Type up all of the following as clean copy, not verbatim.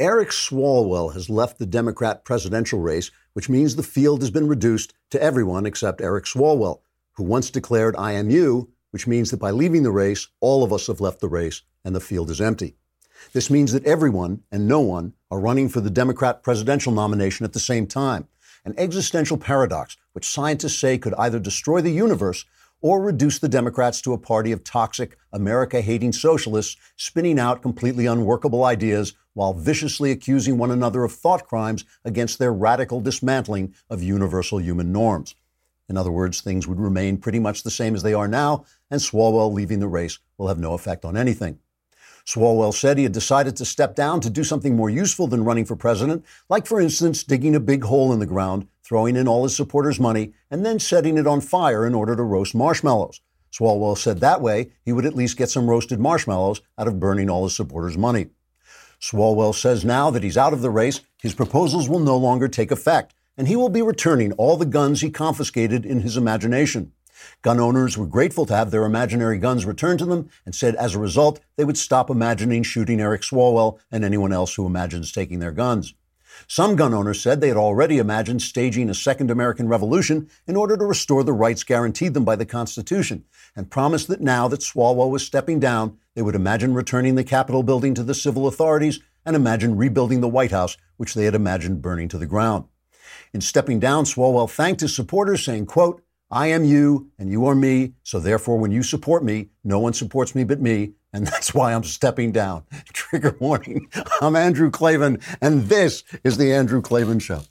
Eric Swalwell has left the Democrat presidential race, which means the field has been reduced to everyone except Eric Swalwell, who once declared "I am you," which means that by leaving the race, all of us have left the race and the field is empty. This means that everyone and no one are running for the Democrat presidential nomination at the same time, an existential paradox which scientists say could either destroy the universe or reduce the Democrats to a party of toxic, America-hating socialists spinning out completely unworkable ideas while viciously accusing one another of thought crimes against their radical dismantling of universal human norms. In other words, things would remain pretty much the same as they are now, and Swalwell leaving the race will have no effect on anything. Swalwell said he had decided to step down to do something more useful than running for president, like, for instance, digging a big hole in the ground, throwing in all his supporters' money, and then setting it on fire in order to roast marshmallows. Swalwell said that way he would at least get some roasted marshmallows out of burning all his supporters' money. Swalwell says now that he's out of the race, his proposals will no longer take effect, and he will be returning all the guns he confiscated in his imagination. Gun owners were grateful to have their imaginary guns returned to them and said as a result, they would stop imagining shooting Eric Swalwell and anyone else who imagines taking their guns. Some gun owners said they had already imagined staging a second American Revolution in order to restore the rights guaranteed them by the Constitution, and promised that now that Swalwell was stepping down, they would imagine returning the Capitol building to the civil authorities and imagine rebuilding the White House, which they had imagined burning to the ground. In stepping down, Swalwell thanked his supporters, saying, quote, "I am you and you are me, so therefore when you support me, no one supports me but me, and that's why I'm stepping down." Trigger warning. I'm Andrew Klavan, and this is The Andrew Klavan Show.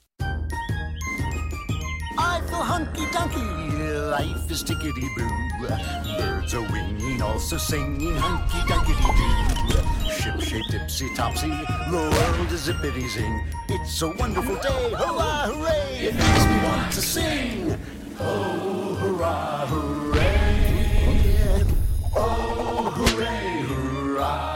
I feel hunky-dunky, life is tickety-boo. Birds are winging, also singing hunky-dunky-doo. Ship-shaped, ipsy-topsy, the world is zippity-zing. It's a wonderful day, hurrah, hooray! It makes me want to sing. Oh, hurrah, hooray! Oh, hooray, hurrah!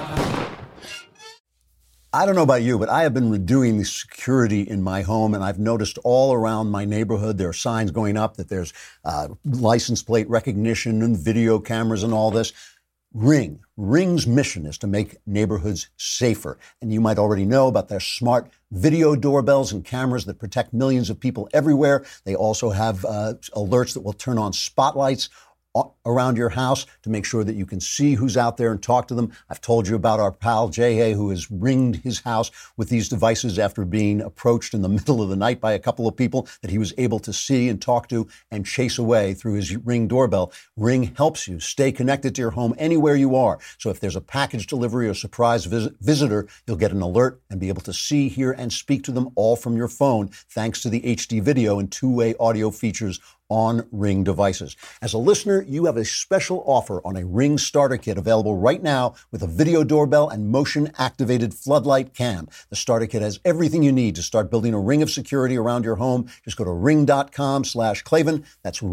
I don't know about you, but I have been redoing the security in my home, and I've noticed all around my neighborhood there are signs going up that there's license plate recognition and video cameras and all this. Ring's mission is to make neighborhoods safer. And you might already know about their smart video doorbells and cameras that protect millions of people everywhere. They also have alerts that will turn on spotlights around your house to make sure that you can see who's out there and talk to them. I've told you about our pal Jay, who has ringed his house with these devices after being approached in the middle of the night by a couple of people that he was able to see and talk to and chase away through his Ring doorbell. Ring helps you stay connected to your home anywhere you are. So if there's a package delivery or surprise visitor, you'll get an alert and be able to see, hear, and speak to them all from your phone, thanks to the HD video and two-way audio features on Ring devices. As a listener, you have a special offer on a Ring starter kit available right now with a video doorbell and motion-activated floodlight cam. The starter kit has everything you need to start building a ring of security around your home. Just go to ring.com/Klavan. That's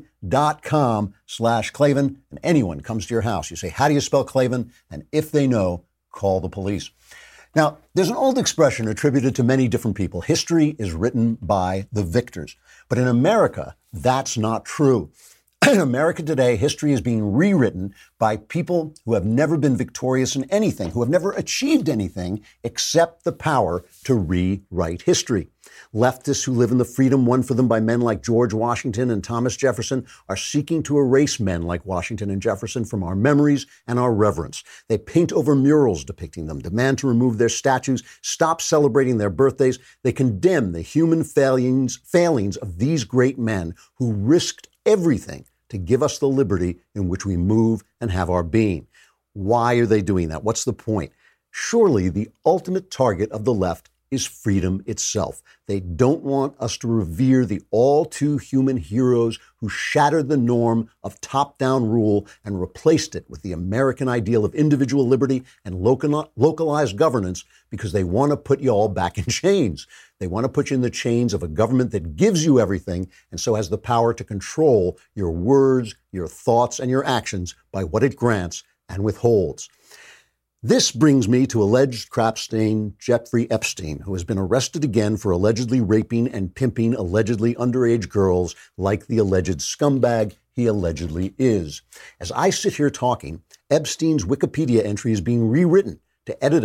ring.com/Klavan. And anyone comes to your house. You say, "How do you spell Klavan?" And if they know, call the police. Now, there's an old expression attributed to many different people. History is written by the victors. But in America, that's not true. In America today, history is being rewritten by people who have never been victorious in anything, who have never achieved anything except the power to rewrite history. Leftists who live in the freedom won for them by men like George Washington and Thomas Jefferson are seeking to erase men like Washington and Jefferson from our memories and our reverence. They paint over murals depicting them, demand to remove their statues, stop celebrating their birthdays. They condemn the human failings of these great men who risked everything to give us the liberty in which we move and have our being. Why are they doing that? What's the point? Surely the ultimate target of the left is freedom itself. They don't want us to revere the all-too-human heroes who shattered the norm of top-down rule and replaced it with the American ideal of individual liberty and localized governance because they want to put you all back in chains. They want to put you in the chains of a government that gives you everything and so has the power to control your words, your thoughts, and your actions by what it grants and withholds. This brings me to alleged crap stain Jeffrey Epstein, who has been arrested again for allegedly raping and pimping allegedly underage girls like the alleged scumbag he allegedly is. As I sit here talking, Epstein's Wikipedia entry is being rewritten to edit out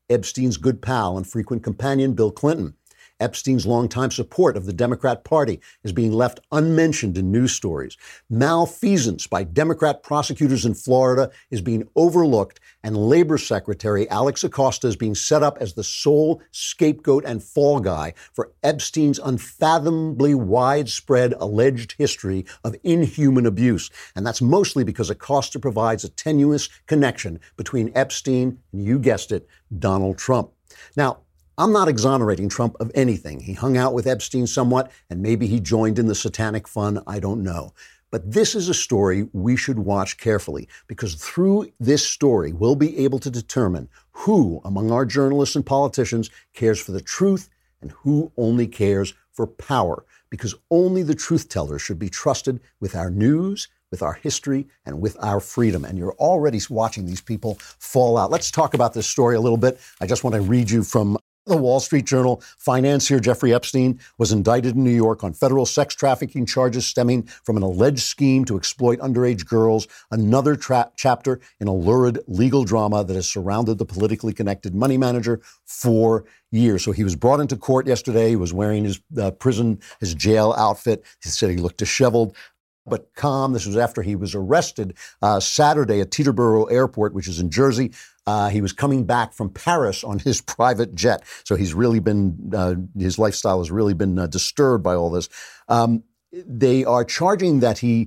Epstein's good pal and frequent companion, Bill Clinton. Epstein's longtime support of the Democrat Party is being left unmentioned in news stories. Malfeasance by Democrat prosecutors in Florida is being overlooked, and Labor Secretary Alex Acosta is being set up as the sole scapegoat and fall guy for Epstein's unfathomably widespread alleged history of inhuman abuse. And that's mostly because Acosta provides a tenuous connection between Epstein and, you guessed it, Donald Trump. Now, I'm not exonerating Trump of anything. He hung out with Epstein somewhat, and maybe he joined in the satanic fun. I don't know. But this is a story we should watch carefully, because through this story, we'll be able to determine who among our journalists and politicians cares for the truth and who only cares for power, because only the truth tellers should be trusted with our news, with our history, and with our freedom. And you're already watching these people fall out. Let's talk about this story a little bit. I just want to read you from the Wall Street Journal. Financier Jeffrey Epstein was indicted in New York on federal sex trafficking charges stemming from an alleged scheme to exploit underage girls, another chapter in a lurid legal drama that has surrounded the politically connected money manager for years. So he was brought into court yesterday. He was wearing his his jail outfit. He said he looked disheveled but calm. This was after he was arrested Saturday at Teterboro Airport, which is in Jersey. He was coming back from Paris on his private jet. So he's really been, his lifestyle has really been disturbed by all this. They are charging that the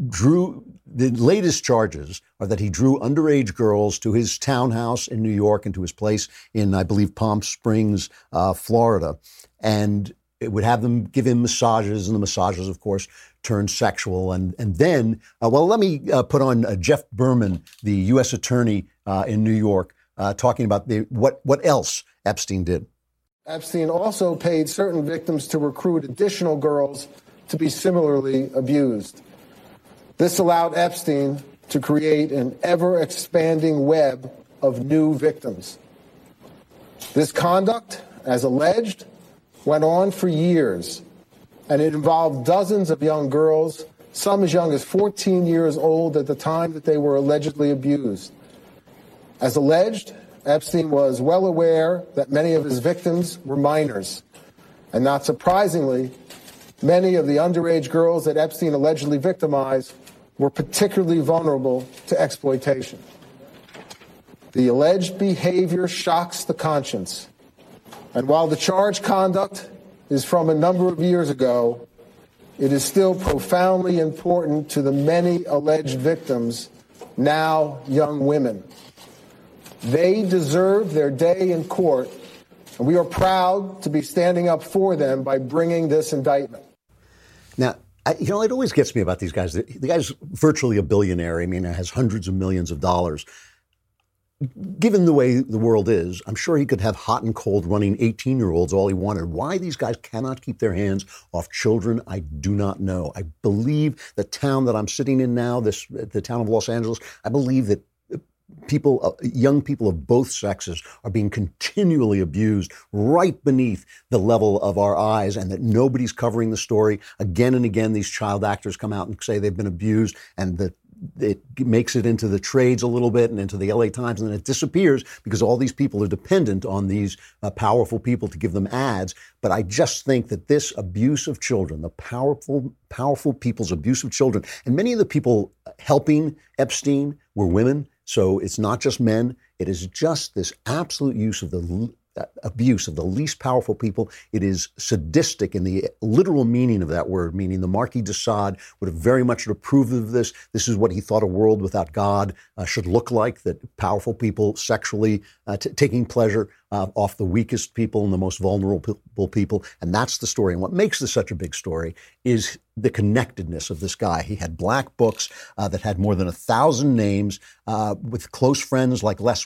latest charges are that he drew underage girls to his townhouse in New York and to his place in, I believe, Palm Springs, Florida. And it would have them give him massages, and the massages, of course, turned sexual. And then, let me put on Jeff Berman, the U.S. attorney in New York, talking about what else Epstein did. Epstein also paid certain victims to recruit additional girls to be similarly abused. This allowed Epstein to create an ever-expanding web of new victims. This conduct, as alleged, went on for years, and it involved dozens of young girls, some as young as 14 years old at the time that they were allegedly abused. As alleged, Epstein was well aware that many of his victims were minors, and not surprisingly, many of the underage girls that Epstein allegedly victimized were particularly vulnerable to exploitation. The alleged behavior shocks the conscience. And while the charged conduct is from a number of years ago, it is still profoundly important to the many alleged victims, now young women. They deserve their day in court, and we are proud to be standing up for them by bringing this indictment. Now, it always gets me about these guys. The guy's virtually a billionaire. I mean, has hundreds of millions of dollars. Given the way the world is, I'm sure he could have hot and cold running 18-year-olds all he wanted. Why these guys cannot keep their hands off children, I do not know. I believe the town that I'm sitting in now, the town of Los Angeles, I believe that young people of both sexes are being continually abused right beneath the level of our eyes, and that nobody's covering the story. Again and again, these child actors come out and say they've been abused, and that it makes it into the trades a little bit and into the LA Times, and then it disappears because all these people are dependent on these powerful people to give them ads. But I just think that this abuse of children, the powerful people's abuse of children, and many of the people helping Epstein were women. So it's not just men. It is just this absolute use of the abuse of the least powerful people. It is sadistic in the literal meaning of that word, meaning the Marquis de Sade would have very much approved of this. This is what he thought a world without God should look like, that powerful people sexually taking pleasure off the weakest people and the most vulnerable people. And that's the story. And what makes this such a big story is the connectedness of this guy. He had black books that had more than 1,000 names with close friends like Lex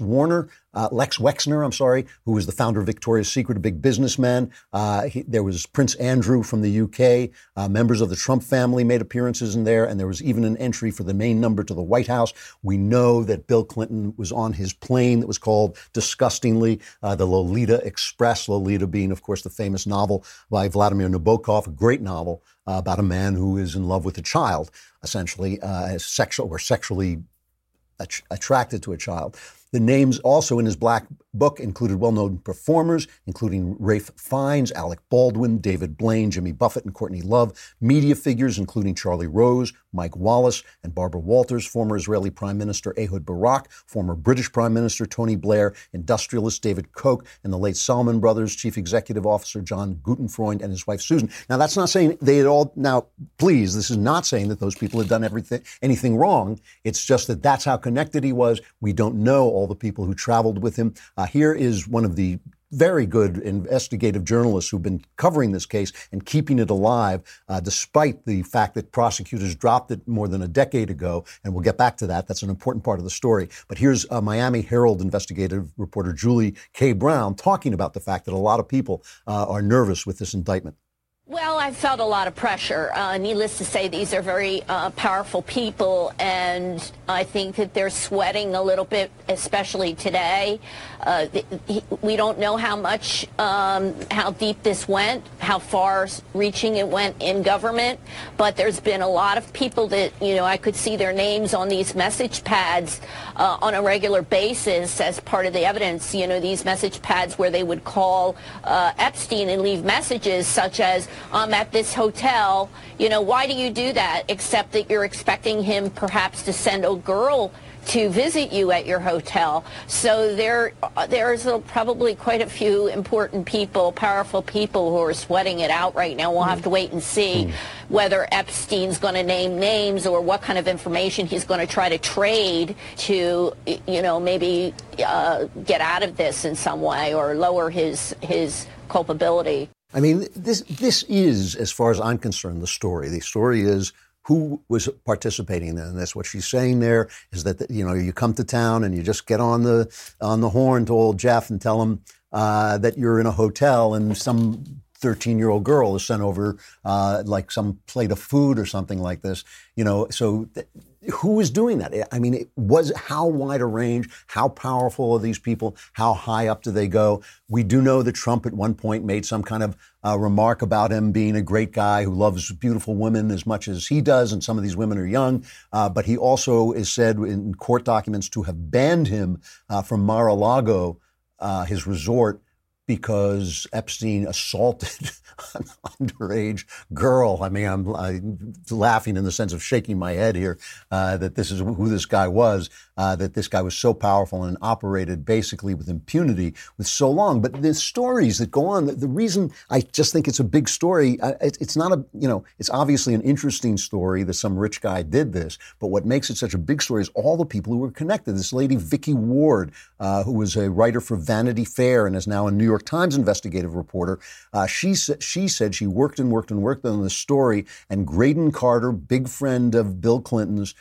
Wexner, who was the founder of Victoria's Secret, a big businessman. There was Prince Andrew from the UK. Members of the Trump family made appearances in there, and there was even an entry for the main number to the White House. We know that Bill Clinton was on his plane that was called, disgustingly, the Lolita Express, Lolita being, of course, the famous novel by Vladimir Nabokov, a great novel about a man who is in love with a child, essentially, sexually attracted to a child. The names also in his black book included well-known performers, including Ralph Fiennes, Alec Baldwin, David Blaine, Jimmy Buffett, and Courtney Love, media figures including Charlie Rose, Mike Wallace, and Barbara Walters, former Israeli Prime Minister Ehud Barak, former British Prime Minister Tony Blair, industrialist David Koch, and the late Salman Brothers Chief Executive Officer John Guttenfreund and his wife Susan. Now, that's not saying they had all, now, please, this is not saying that those people had done anything wrong. It's just that that's how connected he was. We don't know all the people who traveled with him. Here is one of the very good investigative journalists who've been covering this case and keeping it alive, despite the fact that prosecutors dropped it more than a decade ago. And we'll get back to that. That's an important part of the story. But here's Miami Herald investigative reporter Julie K. Brown talking about the fact that a lot of people are nervous with this indictment. Well, I felt a lot of pressure. Needless to say, these are very powerful people, and I think that they're sweating a little bit, especially today. We don't know how deep this went, how far reaching it went in government, but there's been a lot of people that, I could see their names on these message pads on a regular basis as part of the evidence. These message pads where they would call Epstein and leave messages such as, I'm at this hotel, why do you do that? Except that you're expecting him perhaps to send a girl to visit you at your hotel. So there's probably quite a few important people, powerful people who are sweating it out right now. We'll have to wait and see whether Epstein's going to name names or what kind of information he's going to try to trade to, maybe get out of this in some way or lower his culpability. I mean, this is, as far as I'm concerned, the story. The story is who was participating in this. What she's saying there is that, you come to town and you just get on the horn to old Jeff and tell him that you're in a hotel and some 13-year-old girl is sent over like some plate of food or something like this. Who is doing that? I mean, it was how wide a range, how powerful are these people, how high up do they go? We do know that Trump at one point made some kind of remark about him being a great guy who loves beautiful women as much as he does, and some of these women are young. But he also is said in court documents to have banned him from Mar-a-Lago, his resort, because Epstein assaulted an underage girl. I mean, I'm laughing in the sense of shaking my head here that this is who this guy was, that this guy was so powerful and operated basically with impunity with so long. But the stories that go on, the reason I just think it's a big story, it's not it's obviously an interesting story that some rich guy did this, but what makes it such a big story is all the people who were connected. This lady, Vicky Ward, who was a writer for Vanity Fair and is now a New York Times investigative reporter, she said she worked on the story, and Graydon Carter, big friend of Bill Clinton's,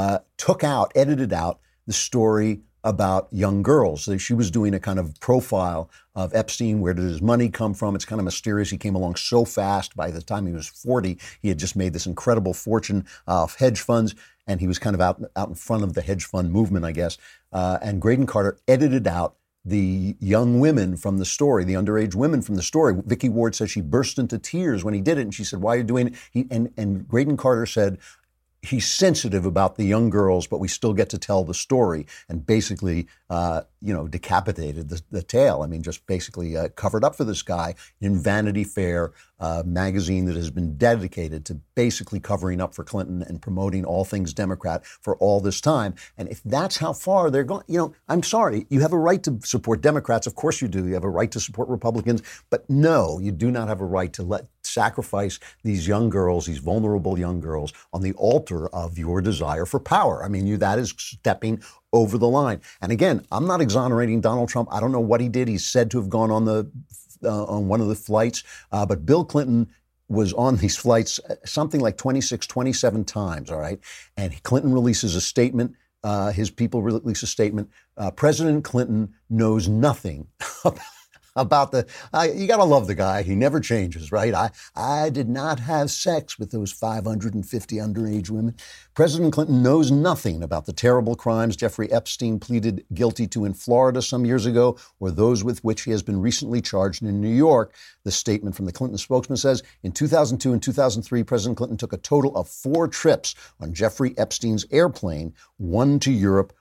edited out the story about young girls. So she was doing a kind of profile of Epstein. Where did his money come from? It's kind of mysterious. He came along so fast. By the time he was 40, he had just made this incredible fortune of hedge funds, and he was kind of out in front of the hedge fund movement, I guess. And Graydon Carter edited out the young women from the story, the underage women from the story. Vicky Ward said she burst into tears when he did it, and she said, "Why are you doing it?" And Graydon Carter said, he's sensitive about the young girls, but we still get to tell the story, and basically, decapitated the tale. I mean, just basically covered up for this guy in Vanity Fair, magazine that has been dedicated to basically covering up for Clinton and promoting all things Democrat for all this time. And if that's how far they're going, I'm sorry, you have a right to support Democrats. Of course you do. You have a right to support Republicans. But no, you do not have a right to sacrifice these young girls, these vulnerable young girls, on the altar of your desire for power. I mean, that is stepping over the line. And again, I'm not exonerating Donald Trump. I don't know what he did. He's said to have gone on one of the flights, but Bill Clinton was on these flights something like 26, 27 times, all right? And Clinton releases a statement. His people release a statement. President Clinton knows nothing about you got to love the guy. He never changes, right? I did not have sex with those 550 underage women. President Clinton knows nothing about the terrible crimes Jeffrey Epstein pleaded guilty to in Florida some years ago, or those with which he has been recently charged in New York. The statement from the Clinton spokesman says, in 2002 and 2003, President Clinton took a total of 4 trips on Jeffrey Epstein's airplane, one to Europe,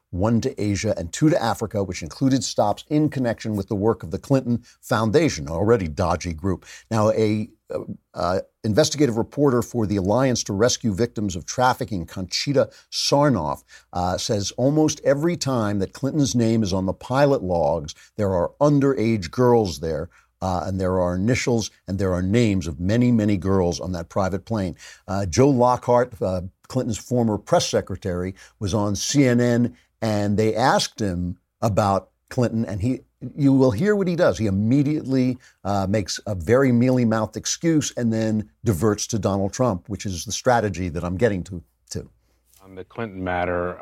1 to Asia, and 2 to Africa, which included stops in connection with the work of the Clinton Foundation, an already dodgy group. Now, a investigative reporter for the Alliance to Rescue Victims of Trafficking, Conchita Sarnoff, says almost every time that Clinton's name is on the pilot logs, there are underage girls there. And there are initials and there are names of many, many girls on that private plane. Joe Lockhart, Clinton's former press secretary, was on CNN, and they asked him about Clinton, and you will hear what he does. He immediately makes a very mealy-mouthed excuse and then diverts to Donald Trump, which is the strategy that I'm getting to. On the Clinton matter,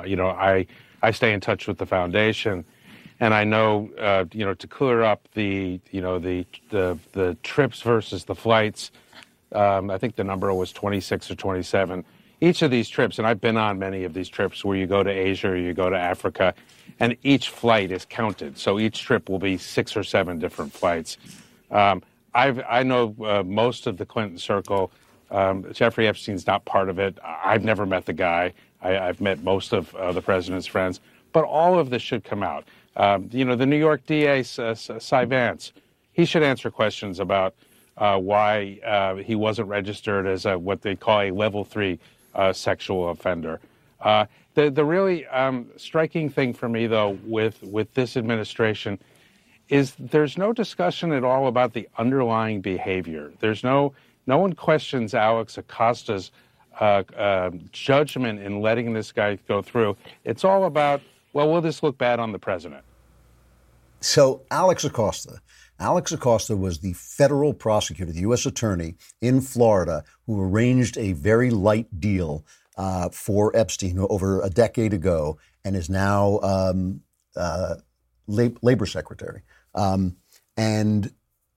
I stay in touch with the foundation. And I know, to clear up the trips versus the flights, I think the number was 26 or 27. Each of these trips, and I've been on many of these trips where you go to Asia or you go to Africa, and each flight is counted. So each trip will be 6 or 7 different flights. I know most of the Clinton circle. Jeffrey Epstein's not part of it. I've never met the guy. I've met most of the president's friends. But all of this should come out. The New York DA, Cy Vance, he should answer questions about why he wasn't registered as what they call a level 3 sexual offender. The really striking thing for me, though, with this administration is there's no discussion at all about the underlying behavior. There's no one questions Alex Acosta's judgment in letting this guy go through. It's all about, well, will this look bad on the president? So Alex Acosta was the federal prosecutor, the U.S. attorney in Florida, who arranged a very light deal for Epstein over a decade ago and is now labor secretary. And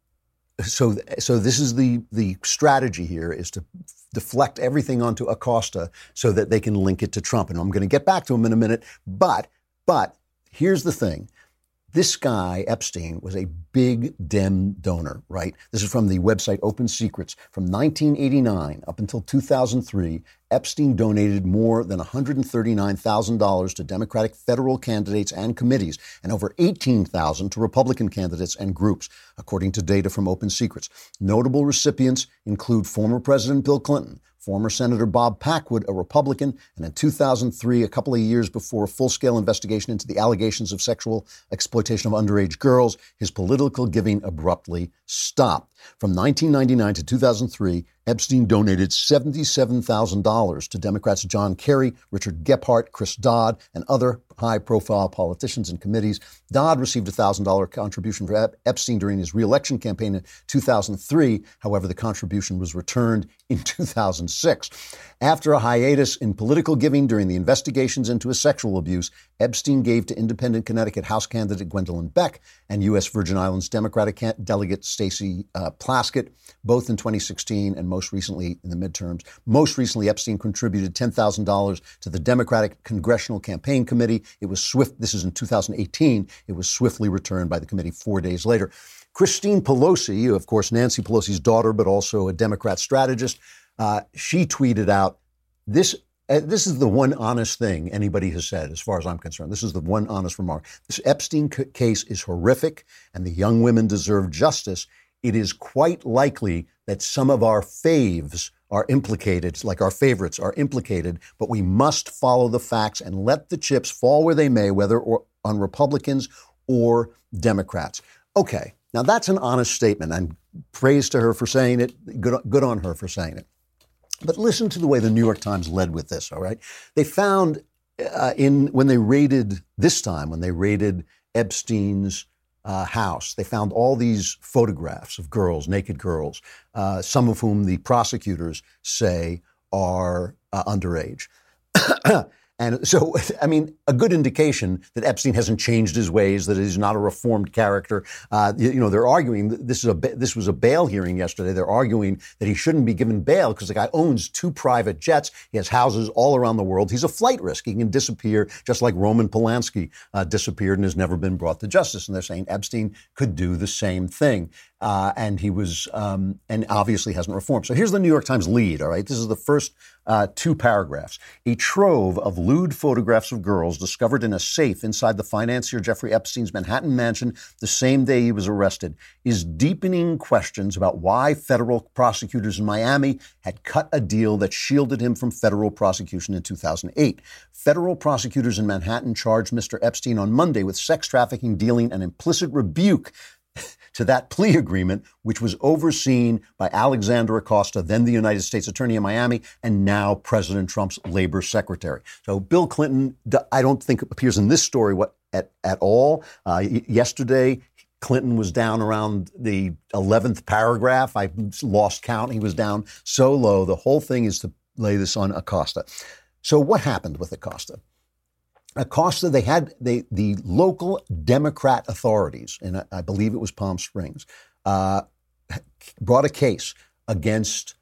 so this is the strategy here, is to deflect everything onto Acosta so that they can link it to Trump. And I'm going to get back to him in a minute. But here's the thing. This guy, Epstein, was a big Dem donor, right? This is from the website Open Secrets. From 1989 up until 2003, Epstein donated more than $139,000 to Democratic federal candidates and committees, and over $18,000 to Republican candidates and groups, according to data from Open Secrets. Notable recipients include former President Bill Clinton, former Senator Bob Packwood, a Republican, and in 2003, a couple of years before a full-scale investigation into the allegations of sexual exploitation of underage girls, his political giving abruptly stopped. From 1999 to 2003, Epstein donated $77,000 to Democrats John Kerry, Richard Gephardt, Chris Dodd, and other high-profile politicians and committees. Dodd received a $1,000 contribution for Epstein during his re-election campaign in 2003. However, the contribution was returned in 2006. After a hiatus in political giving during the investigations into his sexual abuse, Epstein gave to independent Connecticut House candidate Gwendolyn Beck and U.S. Virgin Islands Democratic delegate Stacey Plaskett, both in 2016 and most recently in the midterms. Most recently, Epstein contributed $10,000 to the Democratic Congressional Campaign Committee. It was this is in 2018. It was swiftly returned by the committee 4 days later. Christine Pelosi, of course, Nancy Pelosi's daughter, but also a Democrat strategist, she tweeted out, this is the one honest thing anybody has said, as far as I'm concerned. This is the one honest remark. This Epstein case is horrific, and the young women deserve justice. It is quite likely that some of our faves are implicated, like our favorites are implicated, but we must follow the facts and let the chips fall where they may, whether on Republicans or Democrats. Okay, now that's an honest statement, and praise to her for saying it. Good on her for saying it. But listen to the way the New York Times led with this, all right? They found when they raided Epstein's house, they found all these photographs of girls, naked girls, some of whom the prosecutors say are underage. And so, I mean, a good indication that Epstein hasn't changed his ways, that he's not a reformed character. They're arguing that this was a bail hearing yesterday. They're arguing that he shouldn't be given bail because the guy owns 2 private jets. He has houses all around the world. He's a flight risk. He can disappear just like Roman Polanski disappeared and has never been brought to justice. And they're saying Epstein could do the same thing. and he was, and obviously hasn't reformed. So here's the New York Times lead, all right? This is the first 2 paragraphs. A trove of lewd photographs of girls discovered in a safe inside the financier Jeffrey Epstein's Manhattan mansion the same day he was arrested is deepening questions about why federal prosecutors in Miami had cut a deal that shielded him from federal prosecution in 2008. Federal prosecutors in Manhattan charged Mr. Epstein on Monday with sex trafficking, dealing, and implicit rebuke to that plea agreement, which was overseen by Alexandra Acosta, then the United States Attorney in Miami, and now President Trump's labor secretary. So Bill Clinton, I don't think appears in this story at all. Yesterday, Clinton was down around the 11th paragraph. I lost count. He was down so low. The whole thing is to lay this on Acosta. So what happened with Acosta? Acosta, the local Democrat authorities, and I believe it was Palm Springs, brought a case against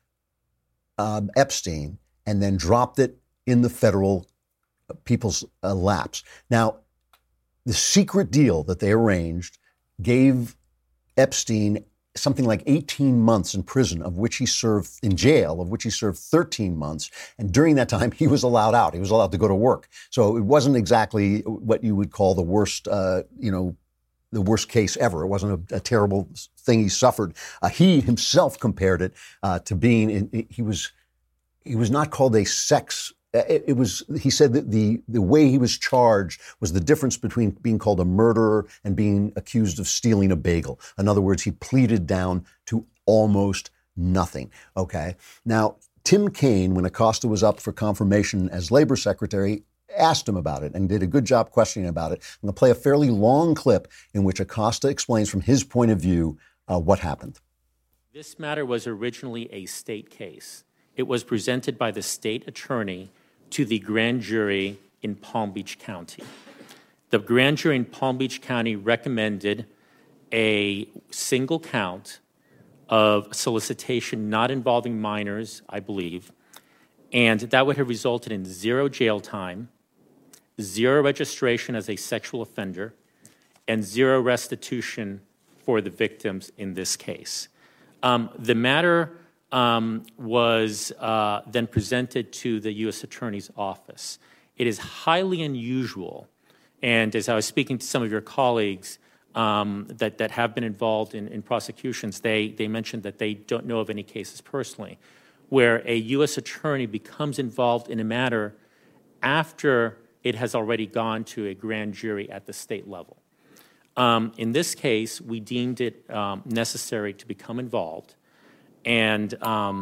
Epstein and then dropped it in the federal people's laps. Now, the secret deal that they arranged gave Epstein something like 18 months in prison, of which he served in jail, of which he served 13 months. And during that time, he was allowed out. He was allowed to go to work. So it wasn't exactly what you would call the worst, the worst case ever. It wasn't a terrible thing he suffered. He himself compared it to being, he was not called a sex. He said that the way he was charged was the difference between being called a murderer and being accused of stealing a bagel. In other words, he pleaded down to almost nothing. Okay. Now, Tim Kaine, when Acosta was up for confirmation as labor secretary, asked him about it and did a good job questioning about it. I'm going to play a fairly long clip in which Acosta explains from his point of view what happened. This matter was originally a state case. It was presented by the state attorney to the grand jury in Palm Beach County. The grand jury in Palm Beach County recommended a single count of solicitation not involving minors, I believe, and that would have resulted in 0 jail time, 0 registration as a sexual offender, and 0 restitution for the victims in this case. The matter was then presented to the U.S. Attorney's Office. It is highly unusual, and as I was speaking to some of your colleagues that have been involved in prosecutions, they mentioned that they don't know of any cases personally where a U.S. attorney becomes involved in a matter after it has already gone to a grand jury at the state level. In this case, we deemed it necessary to become involved. And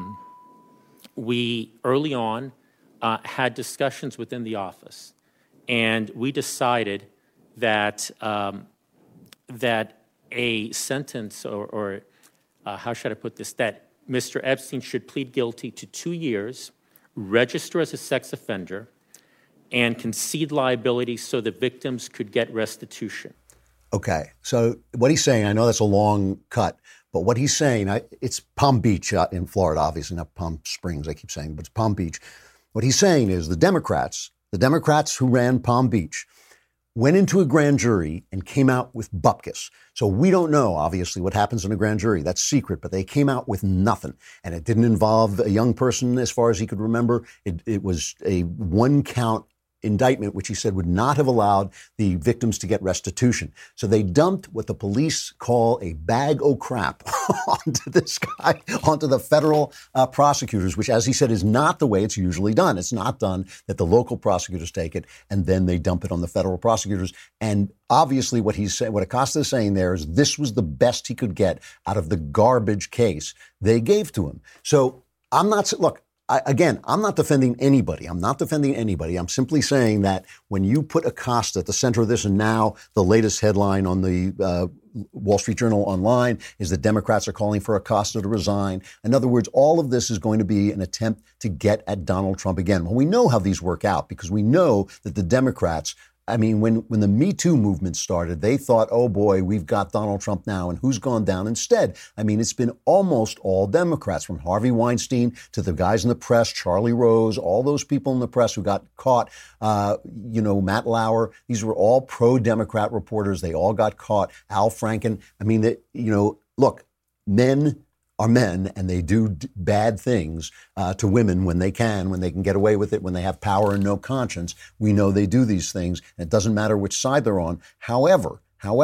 we early on had discussions within the office, and we decided that that a sentence, or how should I put this, that Mr. Epstein should plead guilty to 2 years, register as a sex offender, and concede liability so the victims could get restitution. Okay, so what he's saying, I know that's a long cut, but what he's saying, it's Palm Beach in Florida, obviously, not Palm Springs, I keep saying, but it's Palm Beach. What he's saying is the Democrats who ran Palm Beach, went into a grand jury and came out with bupkis. So we don't know, obviously, what happens in a grand jury. That's secret, but they came out with nothing. And it didn't involve a young person, as far as he could remember. It was a 1-count indictment, which he said would not have allowed the victims to get restitution. So they dumped what the police call a bag o' crap onto this guy, onto the federal prosecutors, which, as he said, is not the way it's usually done. It's not done that the local prosecutors take it and then they dump it on the federal prosecutors. And obviously what Acosta is saying there is this was the best he could get out of the garbage case they gave to him. So I'm not defending anybody. I'm simply saying that when you put Acosta at the center of this, and now the latest headline on the Wall Street Journal online is that Democrats are calling for Acosta to resign. In other words, all of this is going to be an attempt to get at Donald Trump again. Well, we know how these work out because we know that the Democrats, I mean, when the Me Too movement started, they thought, oh boy, we've got Donald Trump now, and who's gone down instead? I mean, it's been almost all Democrats, from Harvey Weinstein to the guys in the press, Charlie Rose, all those people in the press who got caught, Matt Lauer. These were all pro-Democrat reporters. They all got caught. Al Franken. I mean, look, men are men, and they do bad things to women when they can get away with it, when they have power and no conscience. We know they do these things, and it doesn't matter which side they're on. However,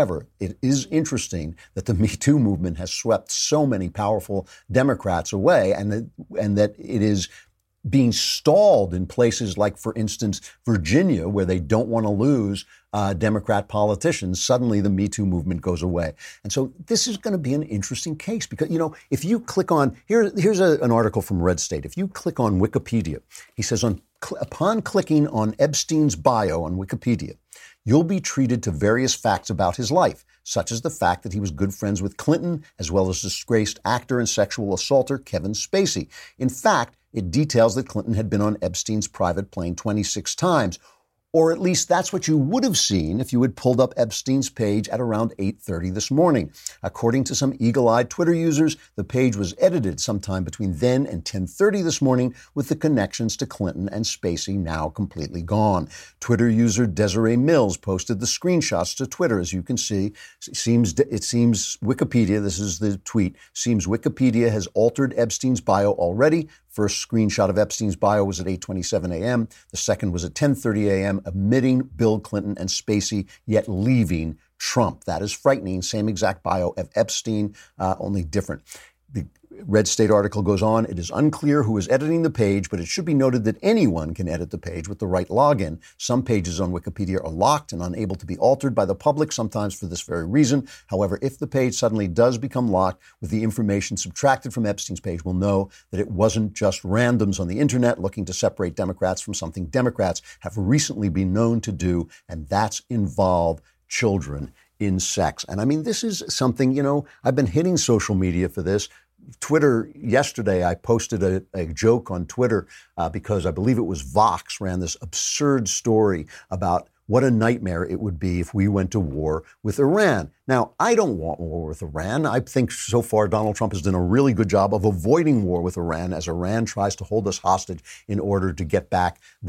it is interesting that the Me Too movement has swept so many powerful Democrats away, and that it is being stalled in places like, for instance, Virginia, where they don't want to lose Democrat politicians. Suddenly the Me Too movement goes away. And so this is going to be an interesting case because, if you click on, here's an article from Red State. If you click on Wikipedia, he says, upon clicking on Epstein's bio on Wikipedia, you'll be treated to various facts about his life, such as the fact that he was good friends with Clinton, as well as disgraced actor and sexual assaulter Kevin Spacey. In fact, it details that Clinton had been on Epstein's private plane 26 times. Or at least that's what you would have seen if you had pulled up Epstein's page at around 8:30 this morning. According to some eagle-eyed Twitter users, the page was edited sometime between then and 10:30 this morning, with the connections to Clinton and Spacey now completely gone. Twitter user Desiree Mills posted the screenshots to Twitter. As you can see, it seems Wikipedia, this is the tweet, seems Wikipedia has altered Epstein's bio already. First screenshot of Epstein's bio was at 8:27 a.m. The second was at 10:30 a.m., omitting Bill Clinton and Spacey, yet leaving Trump. That is frightening. Same exact bio of Epstein, only different. The Red State article goes on. It is unclear who is editing the page, but it should be noted that anyone can edit the page with the right login. Some pages on Wikipedia are locked and unable to be altered by the public, sometimes for this very reason. However, if the page suddenly does become locked with the information subtracted from Epstein's page, we'll know that it wasn't just randoms on the internet looking to separate Democrats from something Democrats have recently been known to do, and that's involve children in sex. And I mean, this is something, I've been hitting social media for this. Twitter, yesterday, I posted a joke on Twitter because I believe it was Vox ran this absurd story about what a nightmare it would be if we went to war with Iran. Now, I don't want war with Iran. I think so far Donald Trump has done a really good job of avoiding war with Iran as Iran tries to hold us hostage in order to get back the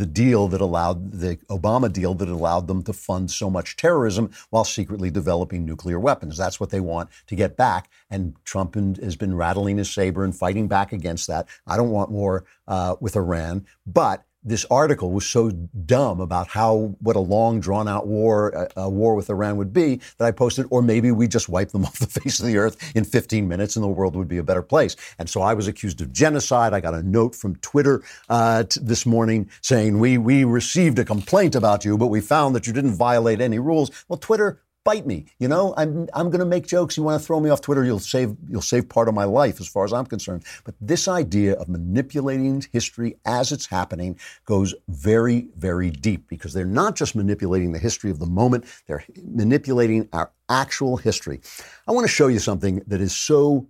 Obama deal that allowed them to fund so much terrorism while secretly developing nuclear weapons. That's what they want to get back. And Trump has been rattling his saber and fighting back against that. I don't want war with Iran, but this article was so dumb about what a long, drawn-out war with Iran would be that I posted, or maybe we just wipe them off the face of the earth in 15 minutes and the world would be a better place. And so I was accused of genocide. I got a note from Twitter this morning saying, we received a complaint about you, but we found that you didn't violate any rules. Well, Twitter, bite me. I'm going to make jokes. You want to throw me off Twitter, you'll save part of my life as far as I'm concerned. But this idea of manipulating history as it's happening goes very, very deep, because they're not just manipulating the history of the moment, they're manipulating our actual history. I want to show you something that is so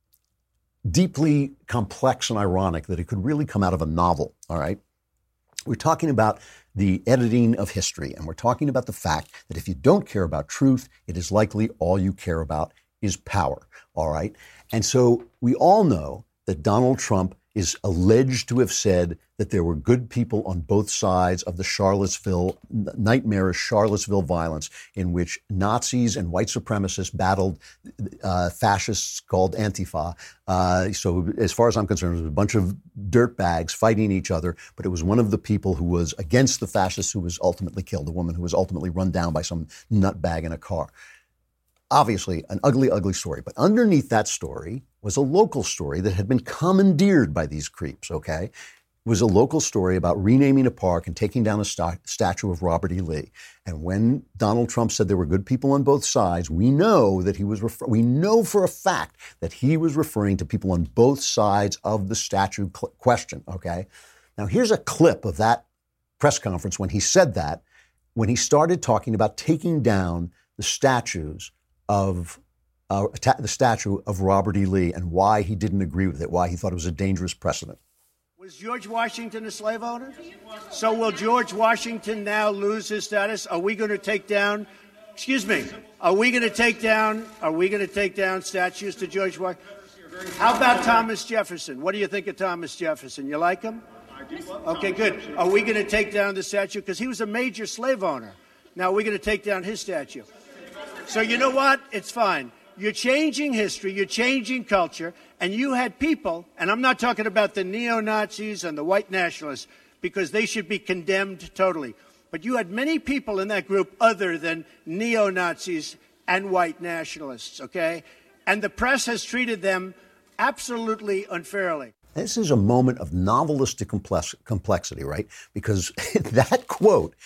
deeply complex and ironic that it could really come out of a novel, all right? We're talking about the editing of history, and we're talking about the fact that if you don't care about truth, it is likely all you care about is power, all right? And so we all know that Donald Trump is alleged to have said that there were good people on both sides of the nightmarish Charlottesville violence, in which Nazis and white supremacists battled fascists called Antifa. So as far as I'm concerned, it was a bunch of dirtbags fighting each other, but it was one of the people who was against the fascists who was ultimately killed, a woman who was ultimately run down by some nutbag in a car. Obviously, an ugly, ugly story. But underneath that story was a local story that had been commandeered by these creeps, okay? It was a local story about renaming a park and taking down a statue of Robert E. Lee. And when Donald Trump said there were good people on both sides, we know that we know for a fact that he was referring to people on both sides of the statue question, okay? Now, here's a clip of that press conference when he said that, when he started talking about taking down the statues of the statue of Robert E. Lee and why he didn't agree with it, why he thought it was a dangerous precedent. Was George Washington a slave owner? So will George Washington now lose his status? Are we going to take down, are we going to take down statues to George Washington? How about Thomas Jefferson? What do you think of Thomas Jefferson? You like him? Okay, good. Are we going to take down the statue? Because he was a major slave owner. Now, are we going to take down his statue? So you know what? It's fine. You're changing history, you're changing culture, and you had people, and I'm not talking about the neo-Nazis and the white nationalists, because they should be condemned totally. But you had many people in that group other than neo-Nazis and white nationalists, okay? And the press has treated them absolutely unfairly. This is a moment of novelistic complexity, right? Because that quote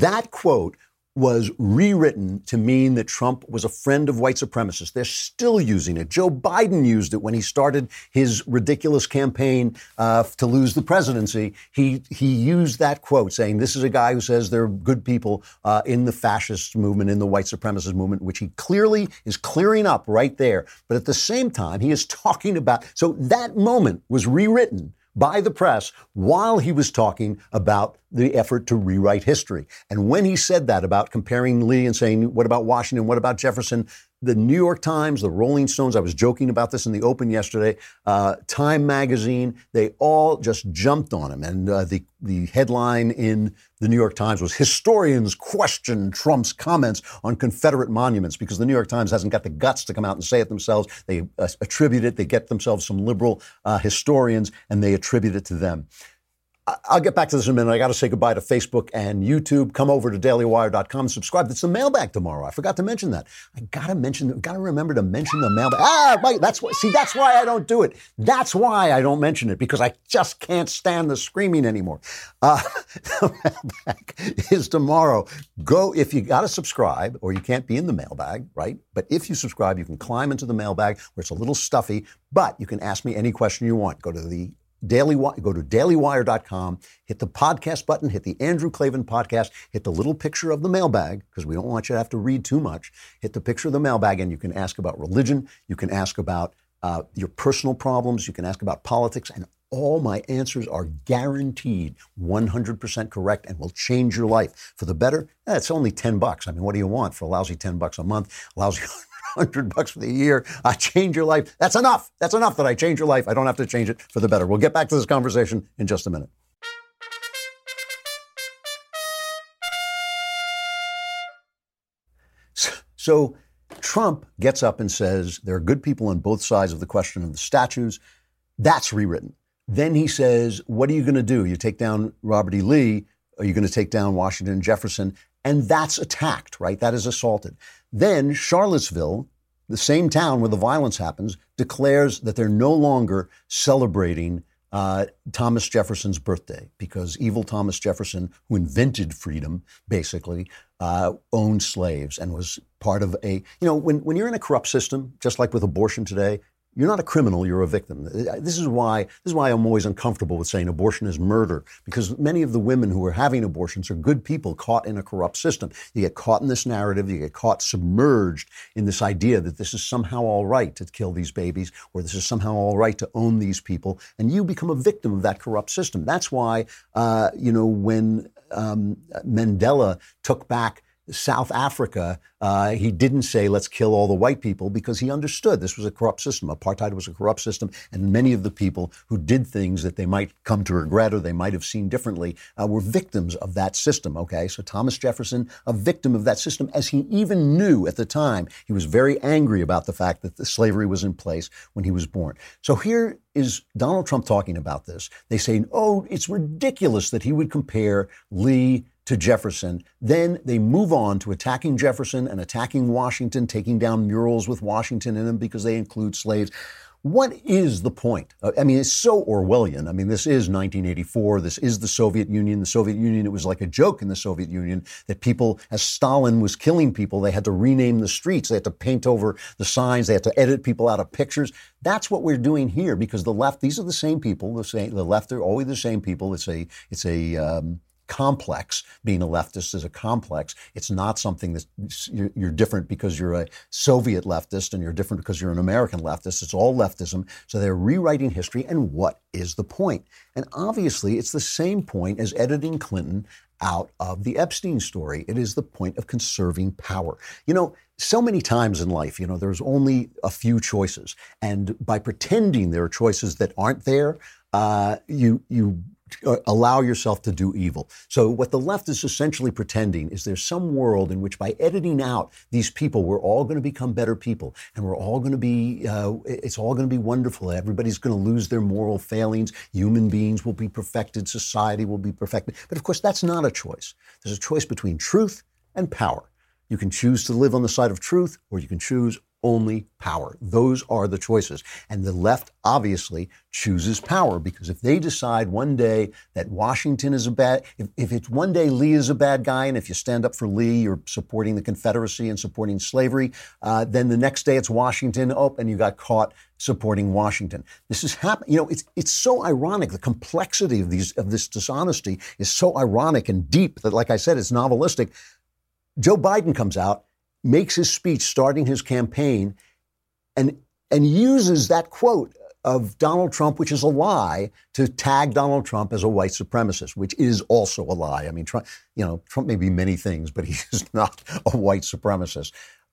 was rewritten to mean that Trump was a friend of white supremacists. They're still using it. Joe Biden used it when he started his ridiculous campaign to lose the presidency. He used that quote saying, this is a guy who says there are good people in the fascist movement, in the white supremacist movement, which he clearly is clearing up right there. But at the same time, he is talking about, so that moment was rewritten by the press while he was talking about the effort to rewrite history. And when he said that about comparing Lee and saying, what about Washington? What about Jefferson? The New York Times, the Rolling Stones, I was joking about this in the Open yesterday, Time Magazine, they all just jumped on him. And the headline in the New York Times was, historians question Trump's comments on Confederate monuments, because the New York Times hasn't got the guts to come out and say it themselves. They attribute it. They get themselves some liberal historians, and they attribute it to them. I'll get back to this in a minute. I got to say goodbye to Facebook and YouTube. Come over to dailywire.com. Subscribe. It's the mailbag tomorrow. I forgot to mention that. I got to remember to mention the mailbag. Right. That's why I don't do it. That's why I don't mention it, because I just can't stand the screaming anymore. The mailbag is tomorrow. If you got to subscribe, or you can't be in the mailbag, right? But if you subscribe, you can climb into the mailbag where it's a little stuffy, but you can ask me any question you want. Go to dailywire.com, hit the podcast button, hit the Andrew Klavan podcast, hit the little picture of the mailbag, because we don't want you to have to read too much. Hit the picture of the mailbag, and you can ask about religion. You can ask about your personal problems. You can ask about politics, and all my answers are guaranteed 100% correct and will change your life for the better. It's only $10. I mean, what do you want for a lousy $10 a month? A lousy $100 for the year. I change your life. That's enough. That's enough that I change your life. I don't have to change it for the better. We'll get back to this conversation in just a minute. So Trump gets up and says there are good people on both sides of the question of the statues. That's rewritten. Then he says, what are you going to do? You take down Robert E. Lee. Are you going to take down Washington and Jefferson? And that's attacked, right? That is assaulted. Then Charlottesville, the same town where the violence happens, declares that they're no longer celebrating Thomas Jefferson's birthday, because evil Thomas Jefferson, who invented freedom, basically, owned slaves and was part of when you're in a corrupt system, just like with abortion today, you're not a criminal, you're a victim. This is why I'm always uncomfortable with saying abortion is murder, because many of the women who are having abortions are good people caught in a corrupt system. You get caught in this narrative, you get caught submerged in this idea that this is somehow all right to kill these babies, or this is somehow all right to own these people, and you become a victim of that corrupt system. That's why, when Mandela took back South Africa, he didn't say, let's kill all the white people, because he understood this was a corrupt system. Apartheid was a corrupt system. And many of the people who did things that they might come to regret or they might have seen differently were victims of that system. Okay, so Thomas Jefferson, a victim of that system, as he even knew at the time. He was very angry about the fact that the slavery was in place when he was born. So here is Donald Trump talking about this. They say, oh, it's ridiculous that he would compare Lee to Jefferson. Then they move on to attacking Jefferson and attacking Washington, taking down murals with Washington in them because they include slaves. What is the point? I mean, it's so Orwellian. I mean, this is 1984. This is the Soviet Union. The Soviet Union, it was like a joke in the Soviet Union that people, as Stalin was killing people, they had to rename the streets. They had to paint over the signs. They had to edit people out of pictures. That's what we're doing here, because the left, these are the same people. The left are always the same people. It's a complex. Being a leftist is a complex. It's not something that you're different because you're a Soviet leftist and you're different because you're an American leftist. It's all leftism. So they're rewriting history. And what is the point? And obviously, it's the same point as editing Clinton out of the Epstein story. It is the point of conserving power. So many times in life, there's only a few choices. And by pretending there are choices that aren't there, you allow yourself to do evil. So what the left is essentially pretending is there's some world in which by editing out these people, we're all going to become better people, and we're all going to be, it's all going to be wonderful. Everybody's going to lose their moral failings. Human beings will be perfected. Society will be perfected. But of course, that's not a choice. There's a choice between truth and power. You can choose to live on the side of truth, or you can choose only power. Those are the choices. And the left obviously chooses power, because if they decide one day that Washington is a bad, if it's one day Lee is a bad guy, and if you stand up for Lee, you're supporting the Confederacy and supporting slavery, then the next day it's Washington, and you got caught supporting Washington. This is happening. It's so ironic. The complexity of this dishonesty is so ironic and deep that, like I said, it's novelistic. Joe Biden comes out, makes his speech starting his campaign, and uses that quote of Donald Trump, which is a lie, to tag Donald Trump as a white supremacist, which is also a lie. I mean, Trump may be many things, but he is not a white supremacist.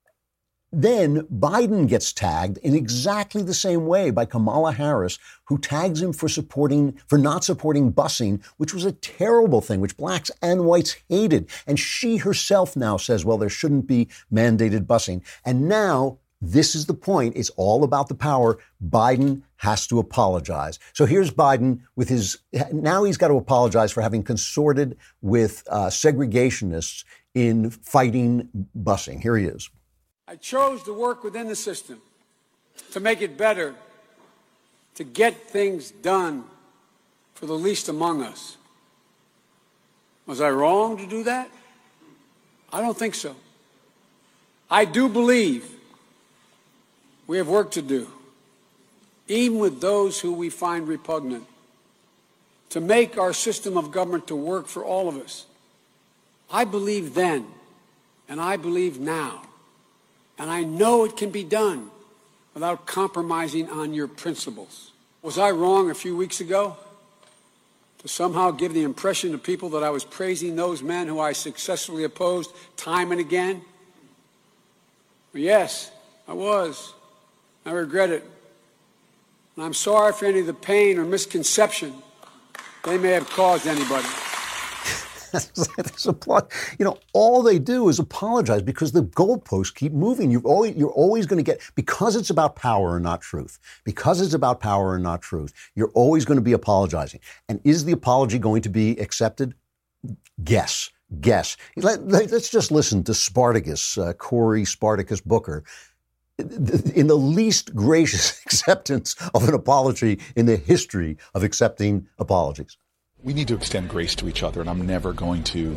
Then Biden gets tagged in exactly the same way by Kamala Harris, who tags him for not supporting busing, which was a terrible thing, which blacks and whites hated. And she herself now says, well, there shouldn't be mandated busing. And now this is the point. It's all about the power. Biden has to apologize. So here's Biden now he's got to apologize for having consorted with segregationists in fighting busing. Here he is. I chose to work within the system to make it better, to get things done for the least among us. Was I wrong to do that? I don't think so. I do believe we have work to do, even with those who we find repugnant, to make our system of government to work for all of us. I believe then, and I believe now. And I know it can be done without compromising on your principles. Was I wrong a few weeks ago to somehow give the impression to people that I was praising those men who I successfully opposed time and again? Well, yes, I was. I regret it. And I'm sorry for any of the pain or misconception they may have caused anybody. All they do is apologize because the goalposts keep moving. You're always going to get, because it's about power and not truth. Because it's about power and not truth, you're always going to be apologizing. And is the apology going to be accepted? Guess. Let's just listen to Spartacus, Cory Spartacus Booker, in the least gracious acceptance of an apology in the history of accepting apologies. We need to extend grace to each other, and I'm never going to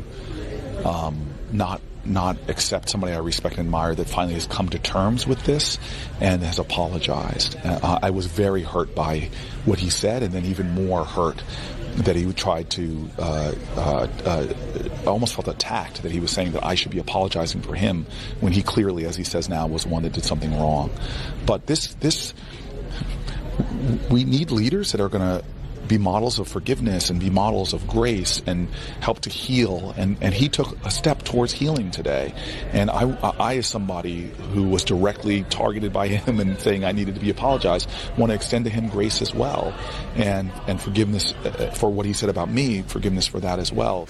not accept somebody I respect and admire that finally has come to terms with this and has apologized. I was very hurt by what he said, and then even more hurt that he tried to, I almost felt attacked that he was saying that I should be apologizing for him when he clearly, as he says now, was one that did something wrong. But we need leaders that are going to be models of forgiveness and be models of grace and help to heal. And he took a step towards healing today. And I, as somebody who was directly targeted by him and saying I needed to be apologized, want to extend to him grace as well. And forgiveness for what he said about me, forgiveness for that as well.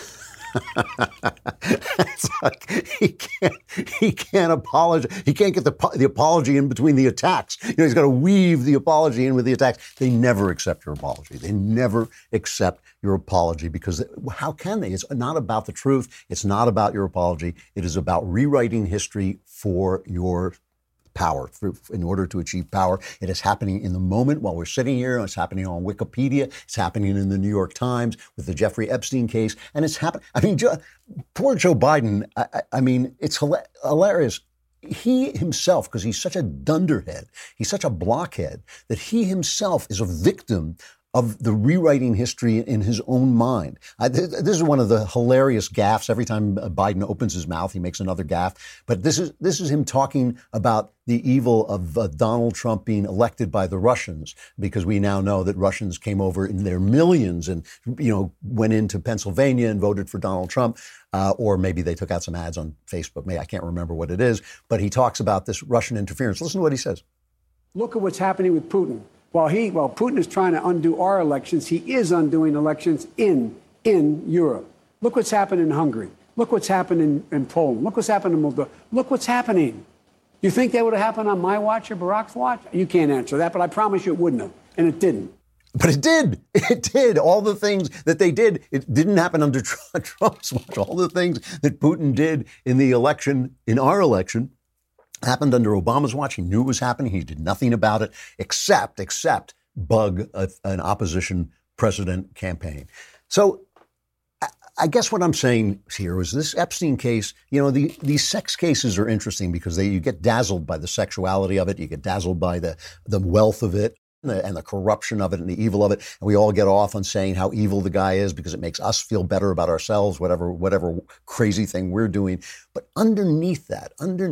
It's like he can't apologize. He can't get the apology in between the attacks. He's got to weave the apology in with the attacks. They never accept your apology. They never accept your apology because how can they? It's not about the truth. It's not about your apology. It is about rewriting history for your power, in order to achieve power. It is happening in the moment while we're sitting here. It's happening on Wikipedia. It's happening in the New York Times with the Jeffrey Epstein case. And it's happening. I mean, poor Joe Biden, I mean, it's hilarious. He himself, because he's such a dunderhead, he's such a blockhead, that he himself is a victim of the rewriting history in his own mind. This is one of the hilarious gaffes. Every time Biden opens his mouth, he makes another gaffe. But this is him talking about the evil of Donald Trump being elected by the Russians, because we now know that Russians came over in their millions and, went into Pennsylvania and voted for Donald Trump. Or maybe they took out some ads on Facebook. I can't remember what it is. But he talks about this Russian interference. Listen to what he says. Look at what's happening with Putin. While Putin is trying to undo our elections, he is undoing elections in Europe. Look what's happened in Hungary. Look what's happened in Poland. Look what's happened in Moldova. Look what's happening. You think that would have happened on my watch or Barack's watch? You can't answer that, but I promise you it wouldn't have. And it didn't. But it did. It did. All the things that they did, it didn't happen under Trump's watch. All the things that Putin did in the election, in our election, happened under Obama's watch. He knew it was happening. He did nothing about it except bug an opposition president campaign. So I guess what I'm saying here is this Epstein case, these sex cases are interesting because you get dazzled by the sexuality of it. You get dazzled by the wealth of it and the corruption of it and the evil of it. And we all get off on saying how evil the guy is because it makes us feel better about ourselves, whatever crazy thing we're doing. But underneath that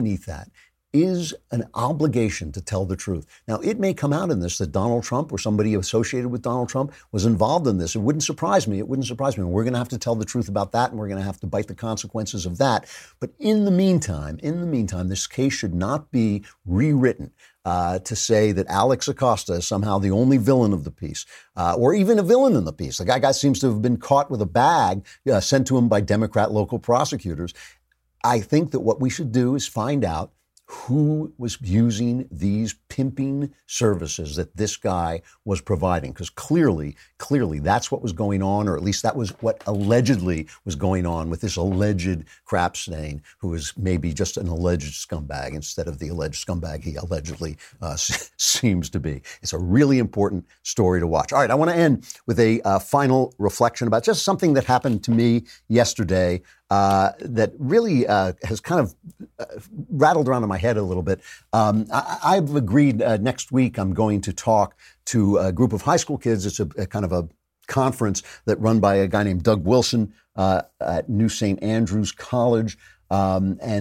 is an obligation to tell the truth. Now, it may come out in this that Donald Trump or somebody associated with Donald Trump was involved in this. It wouldn't surprise me. And we're going to have to tell the truth about that, and we're going to have to bite the consequences of that. But in the meantime, this case should not be rewritten to say that Alex Acosta is somehow the only villain of the piece, or even a villain in the piece. The guy seems to have been caught with a bag sent to him by Democrat local prosecutors. I think that what we should do is find out who was using these pimping services that this guy was providing. Because clearly that's what was going on, or at least that was what allegedly was going on with this alleged crap stain, who is maybe just an alleged scumbag instead of the alleged scumbag he allegedly seems to be. It's a really important story to watch. All right, I want to end with a final reflection about just something that happened to me yesterday that really has kind of rattled around in my head a little bit. I've agreed next week I'm going to talk to a group of high school kids. It's a kind of a conference that run by a guy named Doug Wilson at New St. Andrews College. I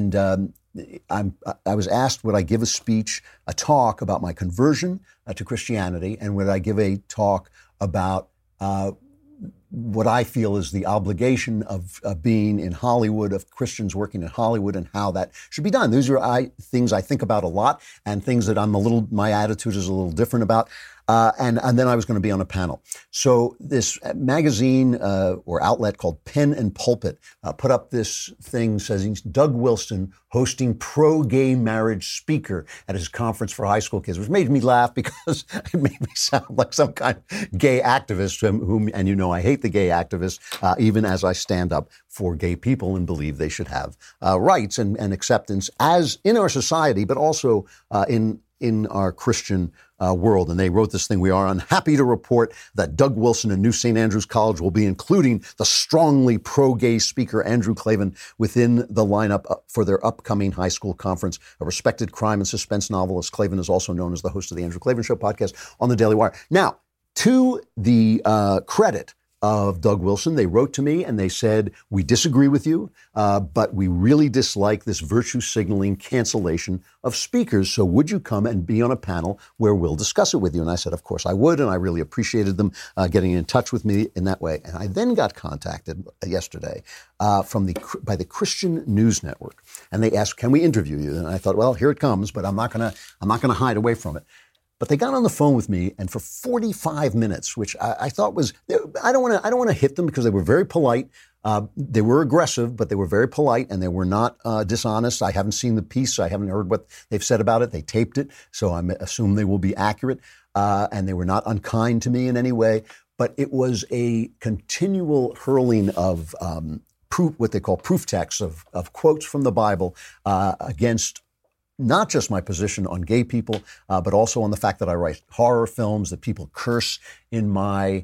was asked, would I give a talk about my conversion to Christianity, and would I give a talk about what I feel is the obligation of being in Hollywood, of Christians working in Hollywood, and how that should be done. These are things I think about a lot, and things that my attitude is a little different about. And then I was going to be on a panel. So this magazine or outlet called Pen and Pulpit put up this thing saying Doug Wilson hosting pro-gay marriage speaker at his conference for high school kids, which made me laugh because it made me sound like some kind of gay activist and I hate the gay activists, even as I stand up for gay people and believe they should have rights and acceptance as in our society, but also in our Christian world. And they wrote this thing: we are unhappy to report that Doug Wilson and New St. Andrews College will be including the strongly pro-gay speaker Andrew Klavan within the lineup for their upcoming high school conference. A respected crime and suspense novelist, Klavan is also known as the host of the Andrew Klavan Show podcast on the Daily Wire. Now, to the credit of Doug Wilson, they wrote to me and they said, we disagree with you, but we really dislike this virtue signaling cancellation of speakers. So would you come and be on a panel where we'll discuss it with you? And I said, of course I would. And I really appreciated them getting in touch with me in that way. And I then got contacted yesterday by the Christian News Network. And they asked, can we interview you? And I thought, well, here it comes, but I'm not going to hide away from it. But they got on the phone with me, and for 45 minutes, which I thought was, I don't want to hit them because they were very polite. They were aggressive, but they were very polite, and they were not dishonest. I haven't seen the piece. So I haven't heard what they've said about it. They taped it, so I assume they will be accurate. And they were not unkind to me in any way. But it was a continual hurling of what they call proof texts of quotes from the Bible against not just my position on gay people, but also on the fact that I write horror films, that people curse in my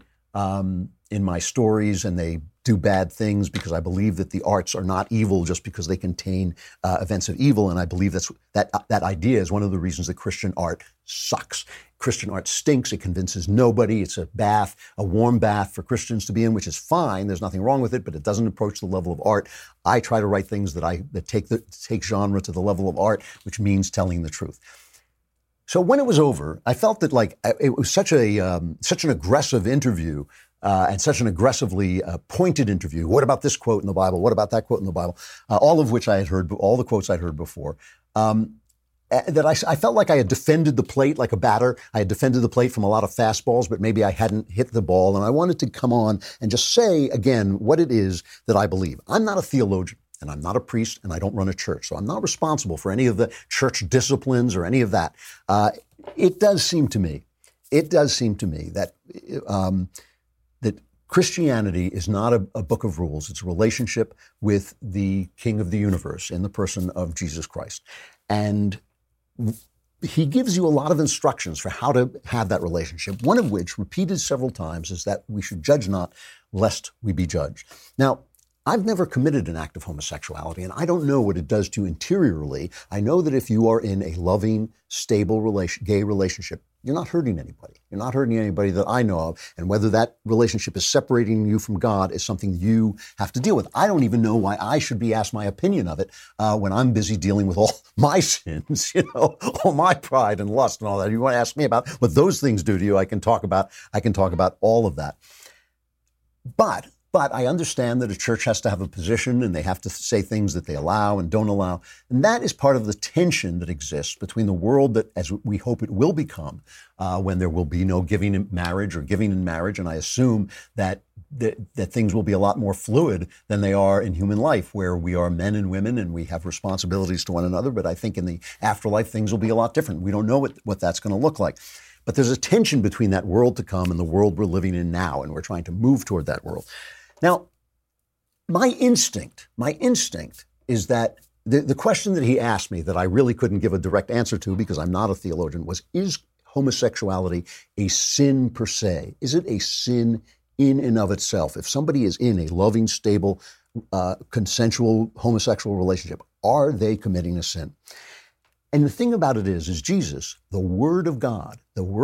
stories, and they do bad things because I believe that the arts are not evil just because they contain events of evil. And I believe that idea is one of the reasons that Christian art sucks. Christian art stinks. It convinces nobody. It's a warm bath for Christians to be in, which is fine. There's nothing wrong with it, but it doesn't approach the level of art. I try to write things that take genre to the level of art, which means telling the truth. So when it was over, I felt that it was such an aggressive interview and such an aggressively pointed interview. What about this quote in the Bible? What about that quote in the Bible? All of which I had heard, all the quotes I'd heard before. that I felt like I had defended the plate like a batter. I had defended the plate from a lot of fastballs, but maybe I hadn't hit the ball. And I wanted to come on and just say again what it is that I believe. I'm not a theologian, and I'm not a priest, and I don't run a church. So I'm not responsible for any of the church disciplines or any of that. It does seem to me that that Christianity is not a book of rules. It's a relationship with the King of the universe in the person of Jesus Christ. And he gives you a lot of instructions for how to have that relationship, one of which, repeated several times, is that we should judge not, lest we be judged. Now, I've never committed an act of homosexuality, and I don't know what it does to you interiorly. I know that if you are in a loving, stable gay relationship, you're not hurting anybody. You're not hurting anybody that I know of. And whether that relationship is separating you from God is something you have to deal with. I don't even know why I should be asked my opinion of it when I'm busy dealing with all my sins, all my pride and lust and all that. You want to ask me about what those things do to you, I can talk about all of that. But I understand that a church has to have a position and they have to say things that they allow and don't allow. And that is part of the tension that exists between the world that, as we hope it will become, when there will be no giving in marriage or giving in marriage. And I assume that things will be a lot more fluid than they are in human life, where we are men and women and we have responsibilities to one another. But I think in the afterlife, things will be a lot different. We don't know what that's going to look like. But there's a tension between that world to come and the world we're living in now, and we're trying to move toward that world. Now, my instinct is that the question that he asked me that I really couldn't give a direct answer to because I'm not a theologian was, is homosexuality a sin per se? Is it a sin in and of itself? If somebody is in a loving, stable, consensual homosexual relationship, are they committing a sin? And the thing about it is Jesus, the Word of God,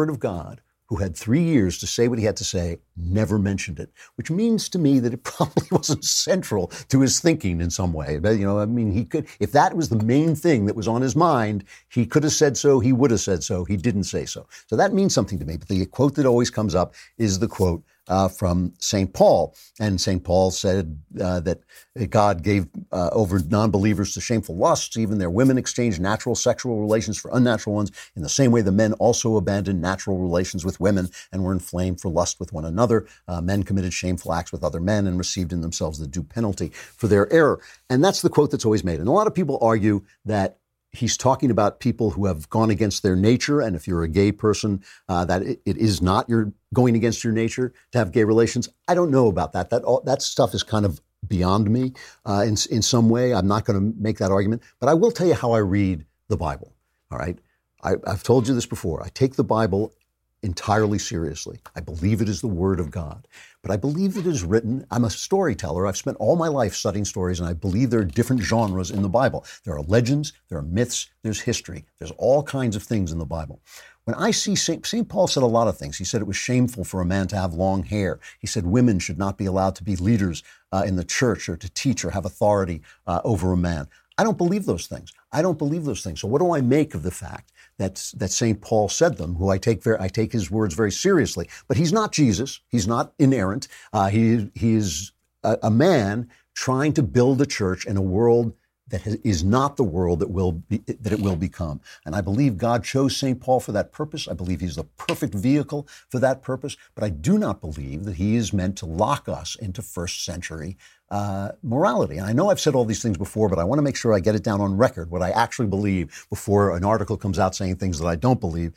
who had 3 years to say what he had to say, never mentioned it, which means to me that it probably wasn't central to his thinking in some way. But, he could, if that was the main thing that was on his mind, he could have said so, he would have said so, he didn't say so. So that means something to me. But the quote that always comes up is the quote from St. Paul. And St. Paul said that God gave over non-believers to shameful lusts. Even their women exchanged natural sexual relations for unnatural ones. In the same way, the men also abandoned natural relations with women and were inflamed for lust with one another. Men committed shameful acts with other men and received in themselves the due penalty for their error. And that's the quote that's always made. And a lot of people argue that he's talking about people who have gone against their nature, and if you're a gay person, that it is not you're going against your nature to have gay relations. I don't know about that. That stuff is kind of beyond me in some way. I'm not going to make that argument, but I will tell you how I read the Bible. All right, I've told you this before. I take the Bible entirely seriously. I believe it is the Word of God. But I believe it is written, I'm a storyteller. I've spent all my life studying stories, and I believe there are different genres in the Bible. There are legends, there are myths, there's history. There's all kinds of things in the Bible. When I see St. Paul said a lot of things. He said it was shameful for a man to have long hair. He said women should not be allowed to be leaders in the church or to teach or have authority over a man. I don't believe those things. So what do I make of the fact that St. Paul said them, who I take his words very seriously? But he's not Jesus. He's not inerrant. He is a man trying to build a church in a world that is not the world that it will become. And I believe God chose St. Paul for that purpose. I believe he's the perfect vehicle for that purpose. But I do not believe that he is meant to lock us into first century morality. And I know I've said all these things before, but I want to make sure I get it down on record, what I actually believe, before an article comes out saying things that I don't believe.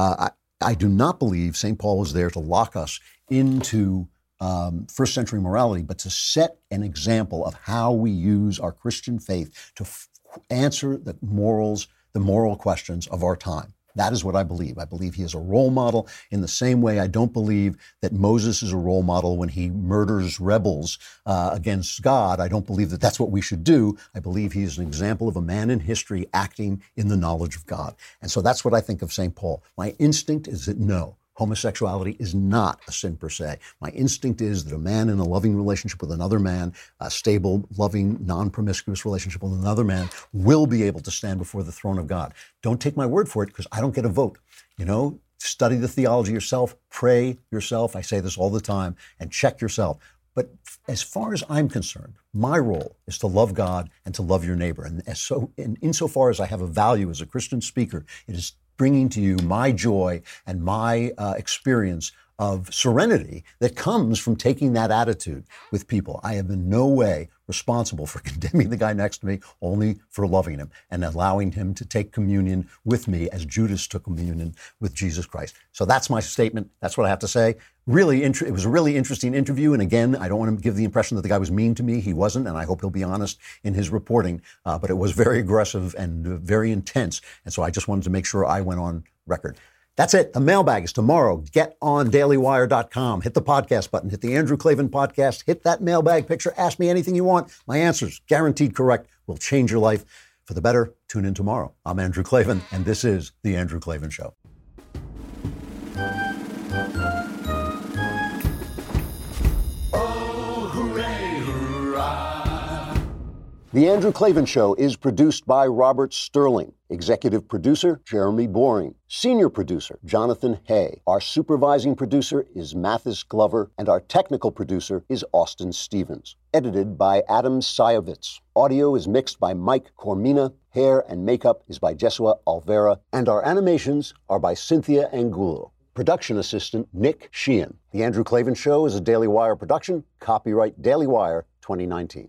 I do not believe St. Paul was there to lock us into first century morality, but to set an example of how we use our Christian faith to answer the moral questions of our time. That is what I believe. I believe he is a role model in the same way I don't believe that Moses is a role model when he murders rebels against God. I don't believe that that's what we should do. I believe he is an example of a man in history acting in the knowledge of God. And so that's what I think of St. Paul. My instinct is that no, homosexuality is not a sin per se. My instinct is that a man in a loving relationship with another man, a stable, loving, non-promiscuous relationship with another man, will be able to stand before the throne of God. Don't take my word for it, because I don't get a vote. Study the theology yourself, pray yourself. I say this all the time, and check yourself. But as far as I'm concerned, my role is to love God and to love your neighbor. And insofar as I have a value as a Christian speaker, it is bringing to you my joy and my experience of serenity that comes from taking that attitude with people. I am in no way responsible for condemning the guy next to me, only for loving him and allowing him to take communion with me as Judas took communion with Jesus Christ. So that's my statement. That's what I have to say. It was a really interesting interview. And again, I don't want to give the impression that the guy was mean to me. He wasn't, and I hope he'll be honest in his reporting. But it was very aggressive and very intense. And so I just wanted to make sure I went on record. That's it. The mailbag is tomorrow. Get on dailywire.com. Hit the podcast button. Hit the Andrew Klavan podcast. Hit that mailbag picture. Ask me anything you want. My answers, guaranteed correct, will change your life for the better. Tune in tomorrow. I'm Andrew Klavan, and this is The Andrew Klavan Show. Oh, hooray, hurrah. The Andrew Klavan Show is produced by Robert Sterling. Executive producer, Jeremy Boring. Senior producer, Jonathan Hay. Our supervising producer is Mathis Glover, and our technical producer is Austin Stevens. Edited by Adam Sayevitz. Audio is mixed by Mike Cormina. Hair and makeup is by Jesua Alvera. And our animations are by Cynthia Angulo. Production assistant, Nick Sheehan. The Andrew Klavan Show is a Daily Wire production. Copyright Daily Wire 2019.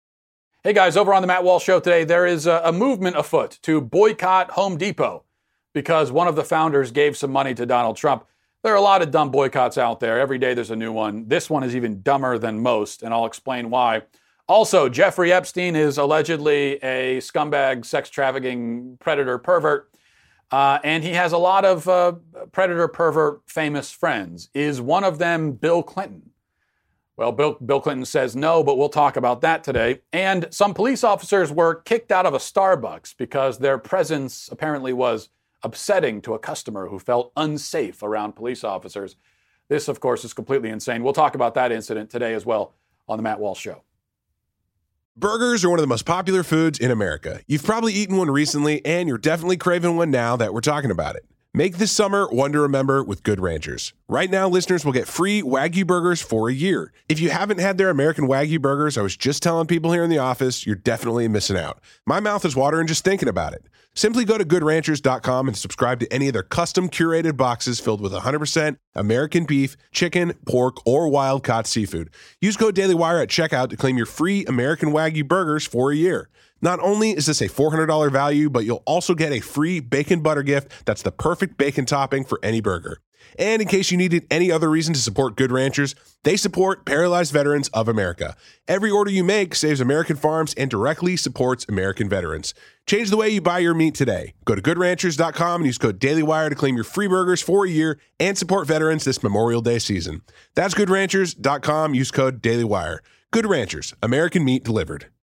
Hey guys, over on the Matt Walsh Show today, there is a movement afoot to boycott Home Depot because one of the founders gave some money to Donald Trump. There are a lot of dumb boycotts out there. Every day there's a new one. This one is even dumber than most, and I'll explain why. Also, Jeffrey Epstein is allegedly a scumbag, sex trafficking, predator, pervert, and he has a lot of predator, pervert, famous friends. Is one of them Bill Clinton? Well, Bill Clinton says no, but we'll talk about that today. And some police officers were kicked out of a Starbucks because their presence apparently was upsetting to a customer who felt unsafe around police officers. This, of course, is completely insane. We'll talk about that incident today as well on the Matt Walsh Show. Burgers are one of the most popular foods in America. You've probably eaten one recently, and you're definitely craving one now that we're talking about it. Make this summer one to remember with Good Ranchers. Right now, listeners will get free Wagyu burgers for a year. If you haven't had their American Wagyu burgers, I was just telling people here in the office, you're definitely missing out. My mouth is watering just thinking about it. Simply go to goodranchers.com and subscribe to any of their custom curated boxes filled with 100% American beef, chicken, pork, or wild-caught seafood. Use code DailyWire at checkout to claim your free American Wagyu burgers for a year. Not only is this a $400 value, but you'll also get a free bacon butter gift that's the perfect bacon topping for any burger. And in case you needed any other reason to support Good Ranchers, they support Paralyzed Veterans of America. Every order you make saves American farms and directly supports American veterans. Change the way you buy your meat today. Go to goodranchers.com and use code DailyWire to claim your free burgers for a year and support veterans this Memorial Day season. That's goodranchers.com. Use code DailyWire. Good Ranchers, American meat delivered.